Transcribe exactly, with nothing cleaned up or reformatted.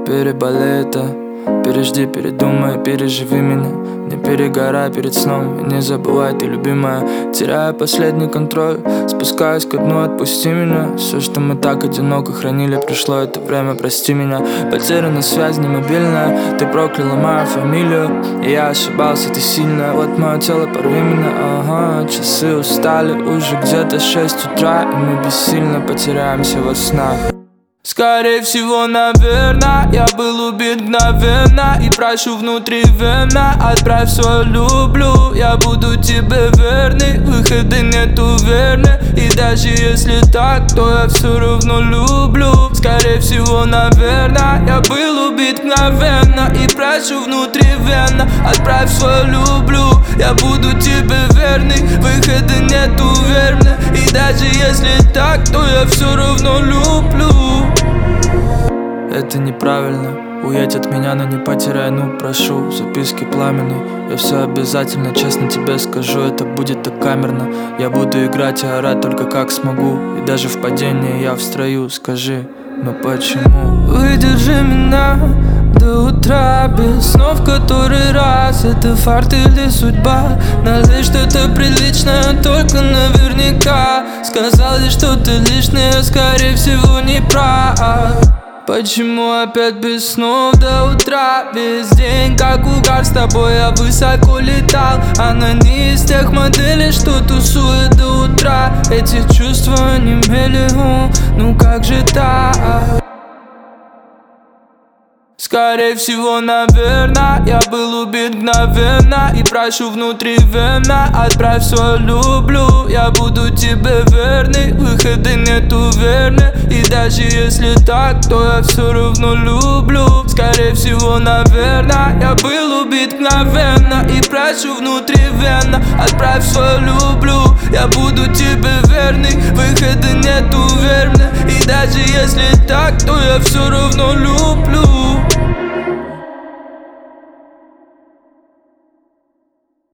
переболей это. Пережди, передумай, переживи меня. Не перегорай перед сном, и не забывай, ты любимая. Теряю последний контроль, спускаюсь ко дну, отпусти меня. Все, что мы так одиноко хранили, пришло это время, прости меня. Потеряна связь, не мобильная, ты прокляла мою фамилию. И я ошибался, ты сильная, вот мое тело, порви меня. Ага, часы устали, уже где-то шесть утра, и мы бессильно потеряемся во снах. Скорее всего, наверное, я был убит мгновенно и прошу внутривенно, отправь свою люблю. Я буду тебе верный, выхода нету верны. И даже если так, то я все равно люблю. Скорее всего, наверное, я был убит мгновенно и прошу внутривенно, отправь свою люблю. Я буду тебе верный, выхода нету верны. И даже если так, то я все равно люблю. Это неправильно, уедь от меня, но не потеряй, ну прошу. Записки пламенные, я все обязательно, честно тебе скажу. Это будет так камерно, я буду играть и орать только как смогу. И даже в падении я в строю, скажи, но почему? Выдержи меня до утра без снов который раз. Это фарт или судьба? Налей что-то приличное, только наверняка. Сказали что-то лишнее, скорее всего не прав. Почему опять без снов до утра? Весь день как угар, с тобой я высоко летал. Она не из тех моделей, что тусует до утра. Эти чувства не мели, ну как же так? Скорее всего, наверное, я был убит мгновенно и прошу внутривенно, отправь свою люблю. Я буду тебе верный, выхода нету верны. И даже если так, то я все равно люблю. Скорее всего, наверное, я был убит мгновенно и прошу внутривенно, отправь свою люблю. Я буду тебе верный, выхода нету верны. И даже если так, то я все равно люблю.